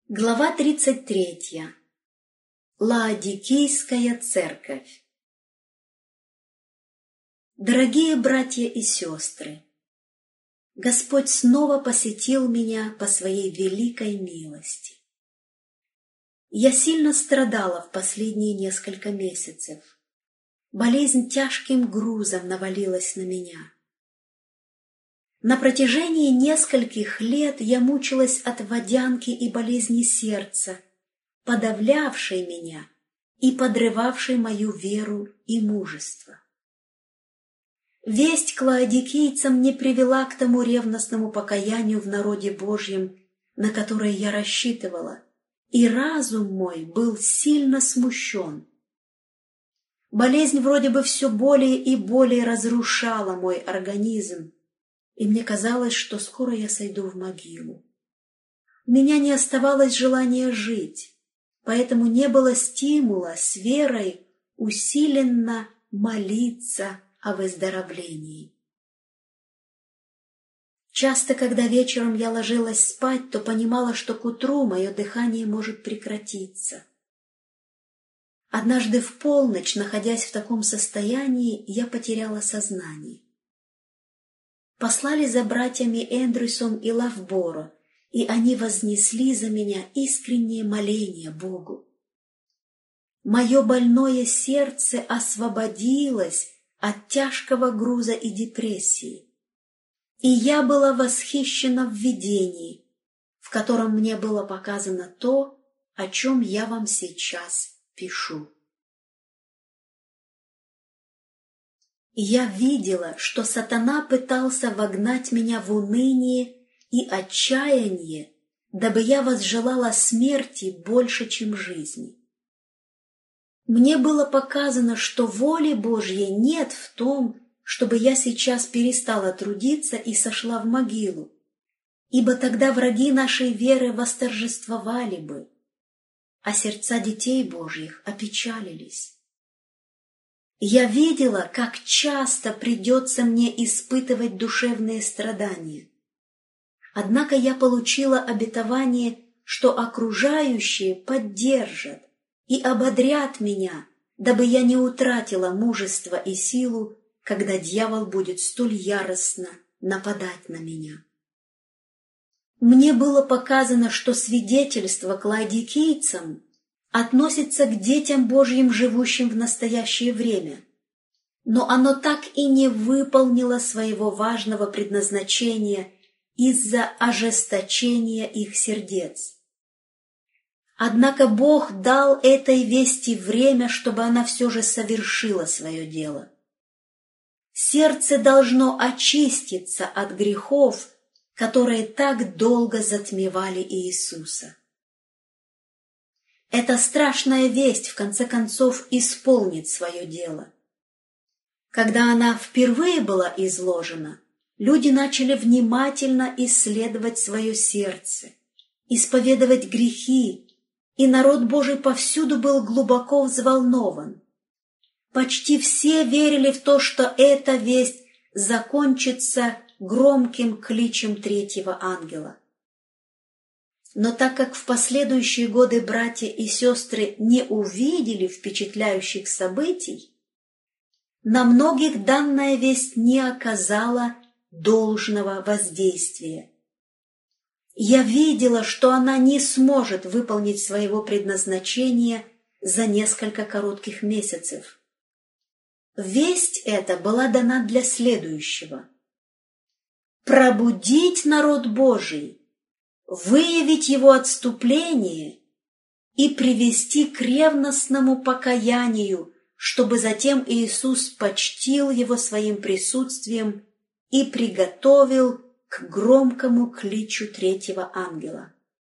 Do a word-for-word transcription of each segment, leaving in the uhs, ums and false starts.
Глава тридцать третья. Лаодикийская церковь. Дорогие братья и сестры, Господь снова посетил меня по Своей великой милости. Я сильно страдала в последние несколько месяцев. Болезнь тяжким грузом навалилась на меня. На протяжении нескольких лет я мучилась от водянки и болезни сердца, подавлявшей меня и подрывавшей мою веру и мужество. Весть к лаодикийцам не привела к тому ревностному покаянию в народе Божьем, на которое я рассчитывала, и разум мой был сильно смущен. Болезнь вроде бы все более и более разрушала мой организм, и мне казалось, что скоро я сойду в могилу. У меня не оставалось желания жить, поэтому не было стимула с верой усиленно молиться о выздоровлении. Часто, когда вечером я ложилась спать, то понимала, что к утру мое дыхание может прекратиться. Однажды в полночь, находясь в таком состоянии, я потеряла сознание. Послали за братьями Эндрюсом и Лавборо, и они вознесли за меня искреннее моление Богу. Мое больное сердце освободилось от тяжкого груза и депрессии, и я была восхищена в видении, в котором мне было показано то, о чем я вам сейчас пишу. Я видела, что сатана пытался вогнать меня в уныние и отчаяние, дабы я возжелала смерти больше, чем жизни. Мне было показано, что воли Божьей нет в том, чтобы я сейчас перестала трудиться и сошла в могилу, ибо тогда враги нашей веры восторжествовали бы, а сердца детей Божьих опечалились. Я видела, как часто придется мне испытывать душевные страдания. Однако я получила обетование, что окружающие поддержат и ободрят меня, дабы я не утратила мужество и силу, когда дьявол будет столь яростно нападать на меня. Мне было показано, что свидетельство к лаодикийцам относится к детям Божьим, живущим в настоящее время, но оно так и не выполнило своего важного предназначения из-за ожесточения их сердец. Однако Бог дал этой вести время, чтобы она все же совершила свое дело. Сердце должно очиститься от грехов, которые так долго затмевали Иисуса. Эта страшная весть, в конце концов, исполнит свое дело. Когда она впервые была изложена, люди начали внимательно исследовать свое сердце, исповедовать грехи, и народ Божий повсюду был глубоко взволнован. Почти все верили в то, что эта весть закончится громким кличем третьего ангела. Но так как в последующие годы братья и сестры не увидели впечатляющих событий, на многих данная весть не оказала должного воздействия. Я видела, что она не сможет выполнить своего предназначения за несколько коротких месяцев. Весть эта была дана для следующего: пробудить народ Божий, выявить его отступление и привести к ревностному покаянию, чтобы затем Иисус почтил его своим присутствием и приготовил к громкому кличу третьего ангела.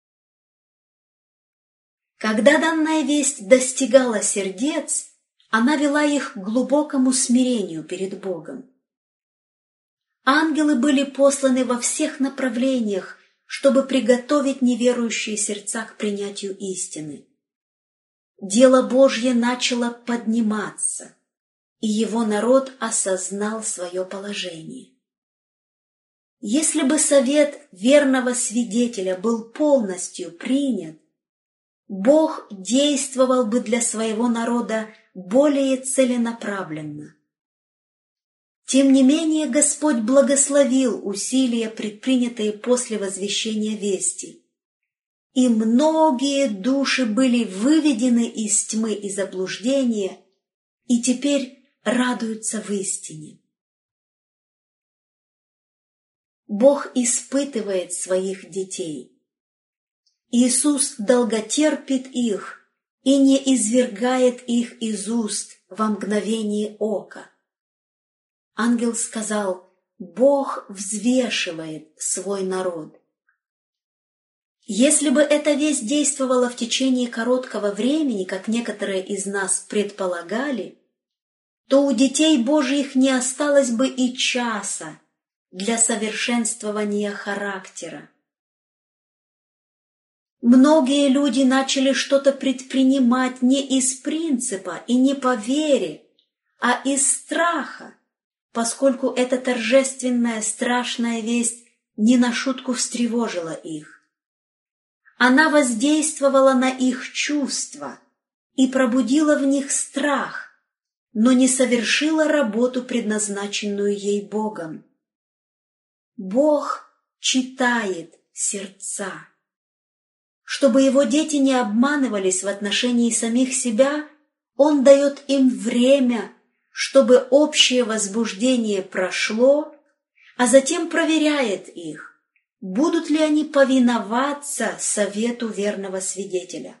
Когда данная весть достигала сердец, она вела их к глубокому смирению перед Богом. Ангелы были посланы во всех направлениях, чтобы приготовить неверующие сердца к принятию истины. Дело Божье начало подниматься, и его народ осознал свое положение. Если бы совет верного свидетеля был полностью принят, Бог действовал бы для своего народа более целенаправленно. Тем не менее, Господь благословил усилия, предпринятые после возвещения вести, и многие души были выведены из тьмы и заблуждения, и теперь радуются в истине. Бог испытывает своих детей. Иисус долготерпит их и не извергает их из уст во мгновение ока. Ангел сказал: Бог взвешивает свой народ. Если бы эта весть действовала в течение короткого времени, как некоторые из нас предполагали, то у детей Божьих не осталось бы и часа для совершенствования характера. Многие люди начали что-то предпринимать не из принципа и не по вере, а из страха, поскольку эта торжественная страшная весть не на шутку встревожила их. Она воздействовала на их чувства и пробудила в них страх, но не совершила работу, предназначенную ей Богом. Бог читает сердца. Чтобы его дети не обманывались в отношении самих себя, Он дает им время, чтобы общее возбуждение прошло, а затем проверяет их, будут ли они повиноваться совету верного свидетеля.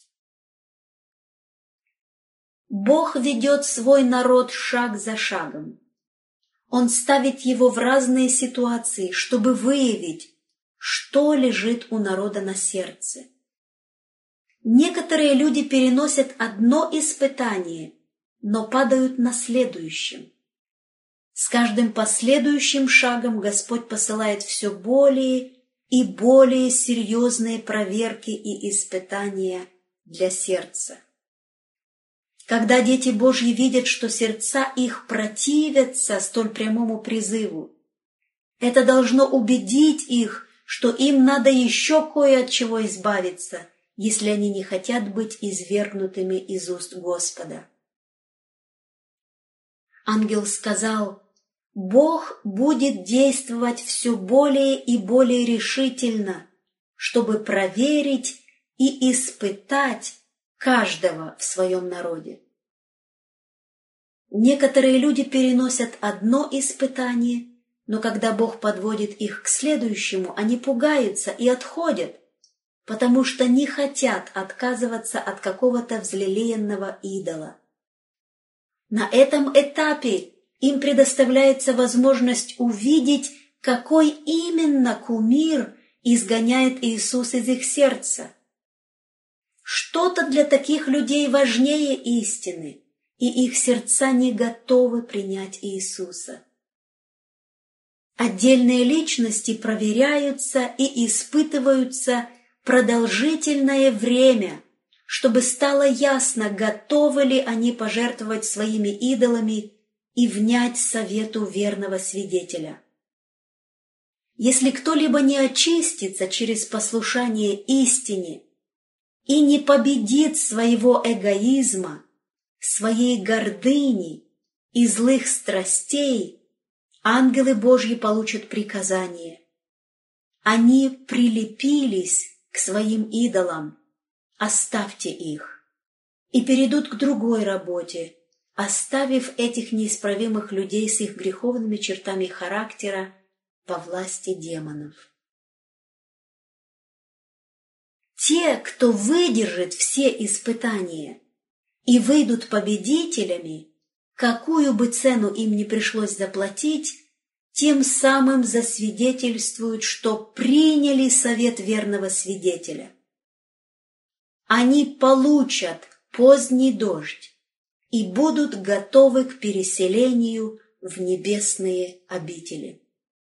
Бог ведет свой народ шаг за шагом. Он ставит его в разные ситуации, чтобы выявить, что лежит у народа на сердце. Некоторые люди переносят одно испытание, но падают на следующем. С каждым последующим шагом Господь посылает все более и более серьезные проверки и испытания для сердца. Когда дети Божьи видят, что сердца их противятся столь прямому призыву, это должно убедить их, что им надо еще кое от чего избавиться, если они не хотят быть извергнутыми из уст Господа. Ангел сказал: Бог будет действовать все более и более решительно, чтобы проверить и испытать каждого в своем народе. Некоторые люди переносят одно испытание, но когда Бог подводит их к следующему, они пугаются и отходят, потому что не хотят отказываться от какого-то взлелеянного идола. На этом этапе им предоставляется возможность увидеть, какой именно кумир изгоняет Иисус из их сердца. Что-то для таких людей важнее истины, и их сердца не готовы принять Иисуса. Отдельные личности проверяются и испытываются продолжительное время, чтобы стало ясно, готовы ли они пожертвовать своими идолами и внять совету верного свидетеля. Если кто-либо не очистится через послушание истине и не победит своего эгоизма, своей гордыни и злых страстей, ангелы Божьи получат приказание. Они прилепились к своим идолам, оставьте их, и перейдут к другой работе, оставив этих неисправимых людей с их греховными чертами характера во власти демонов. Те, кто выдержит все испытания и выйдут победителями, какую бы цену им ни пришлось заплатить, тем самым засвидетельствуют, что приняли совет верного свидетеля. Они получат поздний дождь и будут готовы к переселению в небесные обители.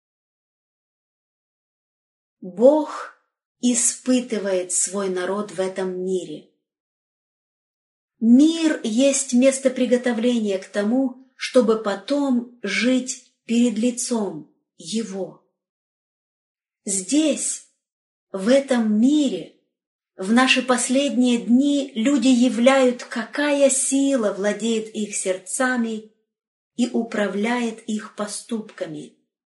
Бог испытывает свой народ в этом мире. Мир есть место приготовления к тому, чтобы потом жить перед лицом Его. Здесь, в этом мире, в наши последние дни люди являют, какая сила владеет их сердцами и управляет их поступками.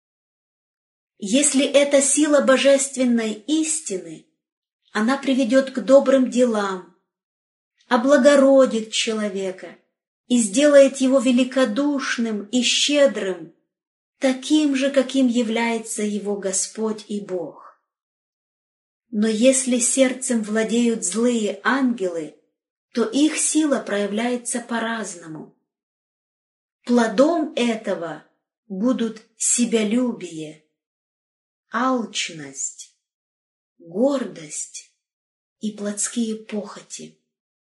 Если это сила божественной истины, она приведет к добрым делам, облагородит человека и сделает его великодушным и щедрым, таким же, каким является его Господь и Бог. Но если сердцем владеют злые ангелы, то их сила проявляется по-разному. Плодом этого будут себялюбие, алчность, гордость и плотские похоти.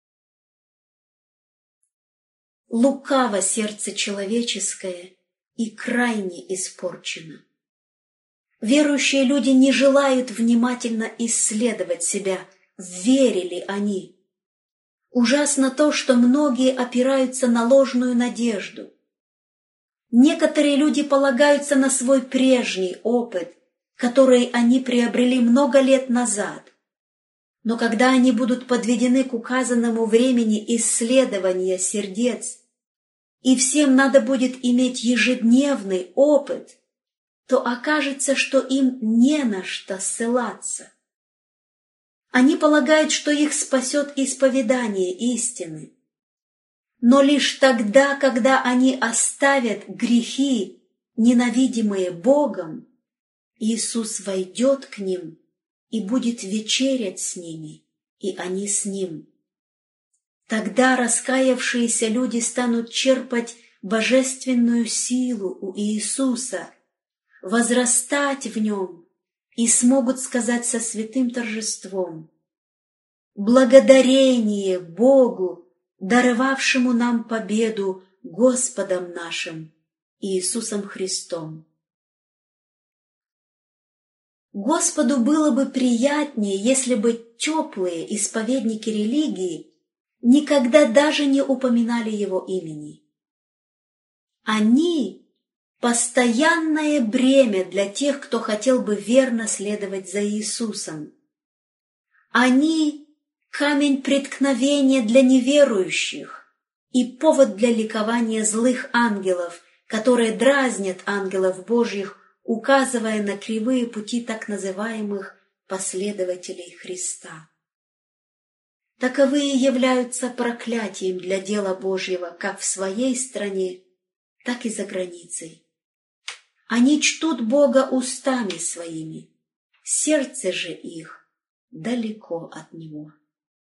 Лукаво сердце человеческое и крайне испорчено. Верующие люди не желают внимательно исследовать себя, верили они. Ужасно то, что многие опираются на ложную надежду. Некоторые люди полагаются на свой прежний опыт, который они приобрели много лет назад. Но когда они будут подведены к указанному времени исследования сердец, и всем надо будет иметь ежедневный опыт, то окажется, что им не на что ссылаться. Они полагают, что их спасет исповедание истины. Но лишь тогда, когда они оставят грехи, ненавидимые Богом, Иисус войдет к ним и будет вечерять с ними, и они с Ним. Тогда раскаявшиеся люди станут черпать божественную силу у Иисуса, возрастать в Нем и смогут сказать со святым торжеством: «Благодарение Богу, даровавшему нам победу Господом нашим Иисусом Христом». Господу было бы приятнее, если бы теплые исповедники религии никогда даже не упоминали Его имени. Они – постоянное бремя для тех, кто хотел бы верно следовать за Иисусом. Они – камень преткновения для неверующих и повод для ликования злых ангелов, которые дразнят ангелов Божьих, указывая на кривые пути так называемых последователей Христа. Таковые являются проклятием для дела Божьего как в своей стране, так и за границей. Они чтут Бога устами своими, сердце же их далеко от Него.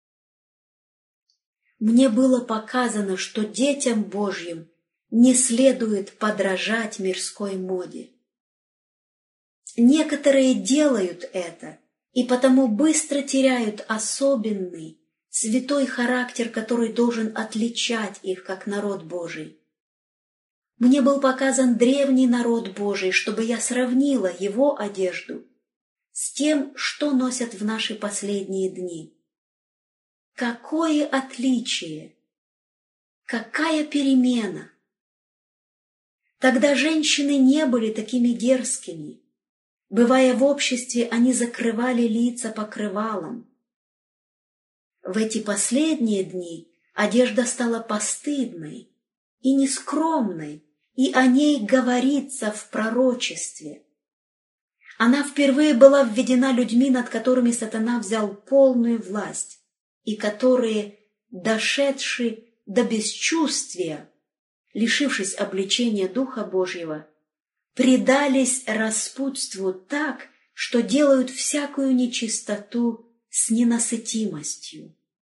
Мне было показано, что детям Божьим не следует подражать мирской моде. Некоторые делают это, и потому быстро теряют особенный, святой характер, который должен отличать их как народ Божий. Мне был показан древний народ Божий, чтобы я сравнила его одежду с тем, что носят в наши последние дни. Какое отличие! Какая перемена! Тогда женщины не были такими дерзкими. Бывая в обществе, они закрывали лица покрывалом. В эти последние дни одежда стала постыдной и нескромной, и о ней говорится в пророчестве. Она впервые была введена людьми, над которыми сатана взял полную власть, и которые, дошедшие до бесчувствия, лишившись обличения Духа Божьего, предались распутству так, что делают всякую нечистоту с ненасытимостью.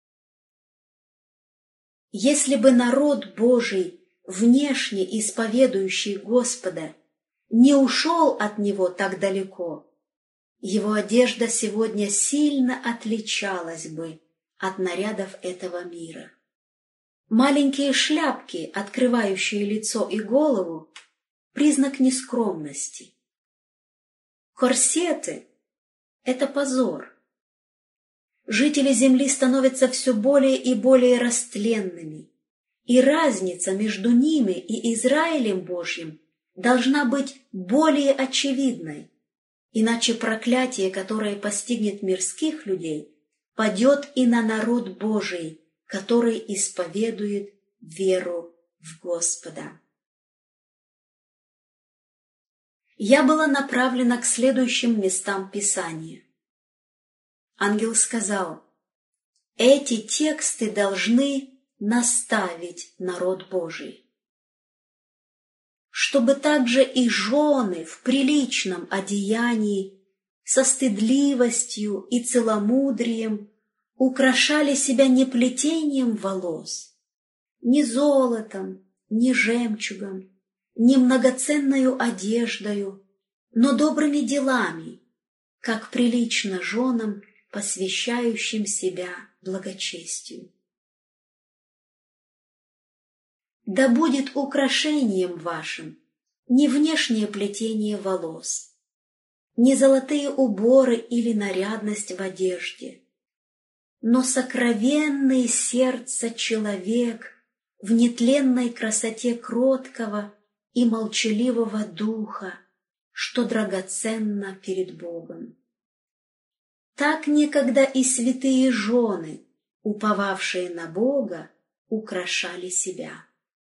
Если бы народ Божий, внешне исповедующий Господа, не ушел от Него так далеко, его одежда сегодня сильно отличалась бы от нарядов этого мира. Маленькие шляпки, открывающие лицо и голову, признак нескромности. Корсеты – это позор. Жители земли становятся все более и более растленными, и разница между ними и Израилем Божьим должна быть более очевидной, Иначе проклятие, которое постигнет мирских людей, падет и на народ Божий, который исповедует веру в Господа. Я была направлена к следующим местам Писания. Ангел сказал: эти тексты должны наставить народ Божий, чтобы также и жены в приличном одеянии со стыдливостью и целомудрием украшали себя не плетением волос, не золотом, не жемчугом, не многоценною одеждою, но добрыми делами, как прилично женам, посвящающим себя благочестию. Да будет украшением вашим не внешнее плетение волос, не золотые уборы или нарядность в одежде, но сокровенный сердца человек в нетленной красоте кроткого и молчаливого духа, что драгоценно перед Богом. Так некогда и святые жены, уповавшие на Бога, украшали себя.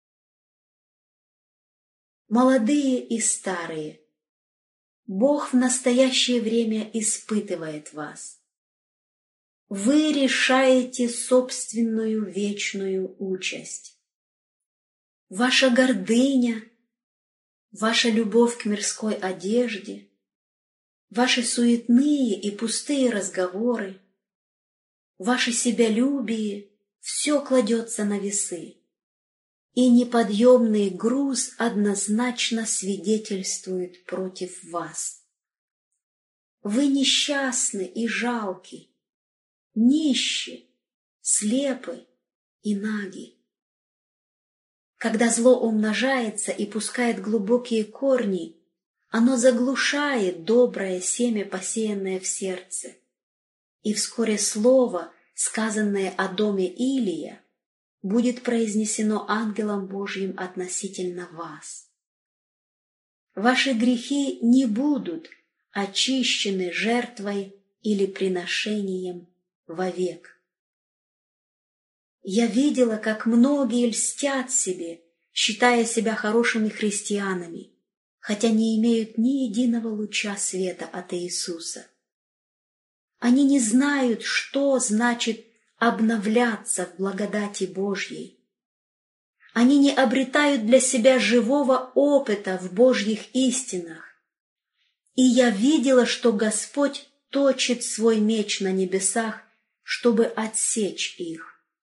Молодые и старые, Бог в настоящее время испытывает вас. Вы решаете собственную вечную участь. Ваша гордыня, ваша любовь к мирской одежде, ваши суетные и пустые разговоры, ваше себялюбие — все кладется на весы, и неподъемный груз однозначно свидетельствует против вас. Вы несчастны и жалки, нищи, слепы и наги. Когда зло умножается и пускает глубокие корни, оно заглушает доброе семя, посеянное в сердце, и вскоре слово, сказанное о доме Илия, будет произнесено ангелом Божьим относительно вас. Ваши грехи не будут очищены жертвой или приношением вовек. Я видела, как многие льстят себе, считая себя хорошими христианами, хотя не имеют ни единого луча света от Иисуса. Они не знают, что значит обновляться в благодати Божьей. Они не обретают для себя живого опыта в Божьих истинах. И я видела, что Господь точит свой меч на небесах, чтобы отсечь их.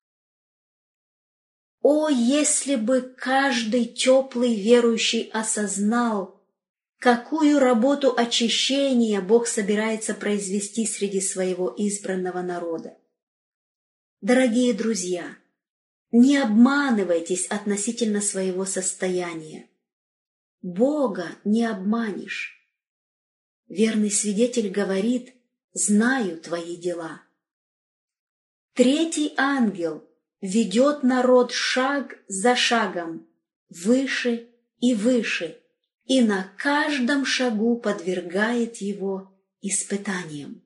О, если бы каждый теплый верующий осознал, какую работу очищения Бог собирается произвести среди своего избранного народа. Дорогие друзья, не обманывайтесь относительно своего состояния. Бога не обманешь. Верный свидетель говорит: «Знаю твои дела». Третий ангел ведет народ шаг за шагом, выше и выше, и на каждом шагу подвергает его испытаниям.